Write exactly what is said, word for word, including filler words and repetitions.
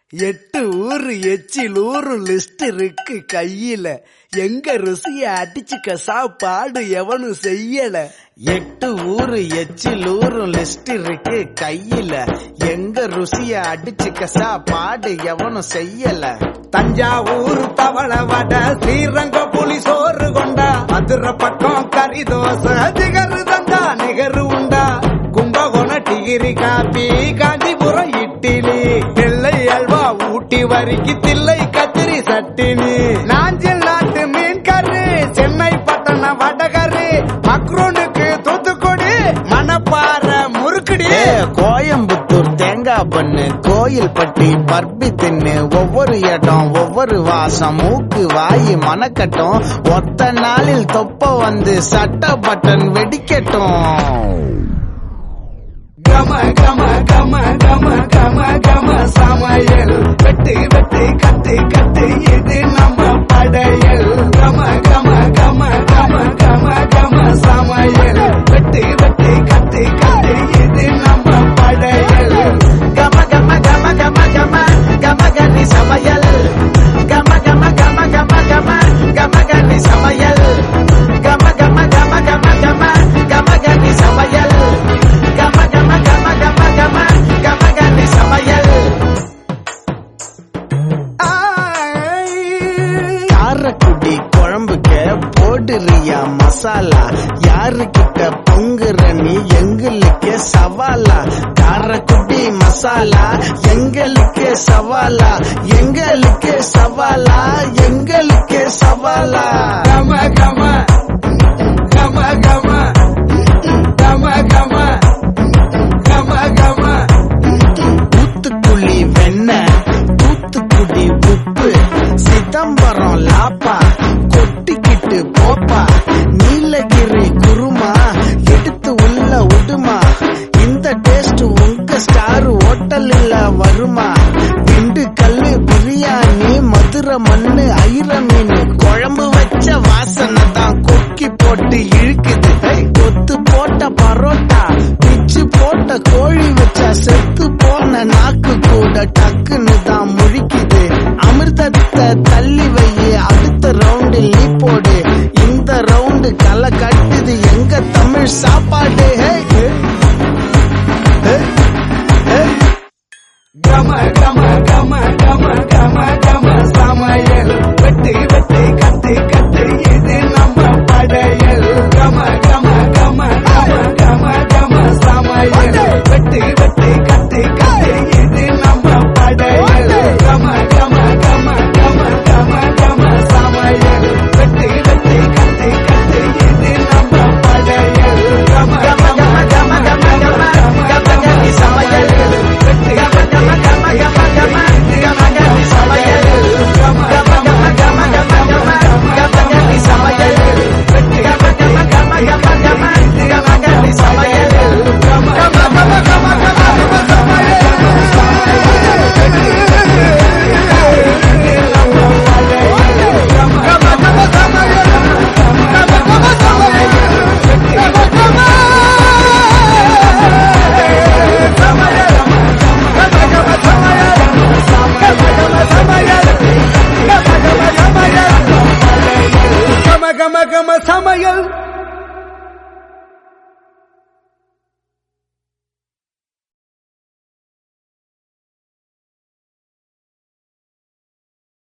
எட்டு ஊரு எச்சிலூரு லிஸ்ட் இருக்கு கையில, எங்க ருசிய அடிச்சுக்க சாப்பாடு எவனும் செய்யல. எட்டு ஊரு எச்சிலூரு லிஸ்ட் இருக்கு கையில, எங்க ருசிய அடிச்சுக்க சாப்பாடு எவனும் செய்யல. தஞ்சாவூர் தவள வடை, ஸ்ரீரங்க புலி சோறு கொண்டா, மதுரை பக்கம் கறி தோசை, திகரு தந்தா நிகரு உண்டா, கும்பகோணம் டிகிரி காப்பி, காஞ்சிபுரம் இட்லி, நெல்லை அல்வா ஊட்டி வரிக்கு தில்லை கத்திரி சட்டினி, நாஞ்சில் நாட்டு மீன் கறி, சென்னை பட்டணம் வடகரு, மக்ரோனுக்கு தூத்துக்குடி, மணப்பாறை முறுக்குடி, கோயம்புத்தூர் தேங்காய் பண்ணு, கோயில் பட்டி பர்பி தின்னு, ஒவ்வொரு இடம் ஒவ்வொரு வாசம், மூக்கு வாயி மணக்கட்டும், ஒத்த நாளில் தொப்ப வந்து சட்ட பட்டன் வெடிக்கட்டும். கம கம கம கம கம கம சமையல், வெட்டு வெட்டு கட்டு கட்டு இது நம்ம படையல். கம கம கம கம கம கம சமையல், வெட்டு வெட்டு கட்டு கட்டு இது நம்ம படையல். கம கம கம கம கம கம கனி சமையல், கம கம கம கம கம கம கனி சமையல், கம கம கம கம கம கம கனி சமையல், கம கம கம கம கம கம கனி சமையல். காரக்குடி குழம்புக்க போடுறியா மசாலா, யாருக்கிட்ட பொங்குற நீ எங்களுக்கு சவாலா. காரக்குடி மசாலா எங்களுக்கு சவாலா, எங்களுக்கு சவாலா, எங்களுக்கு சவாலா. கம கம கம கம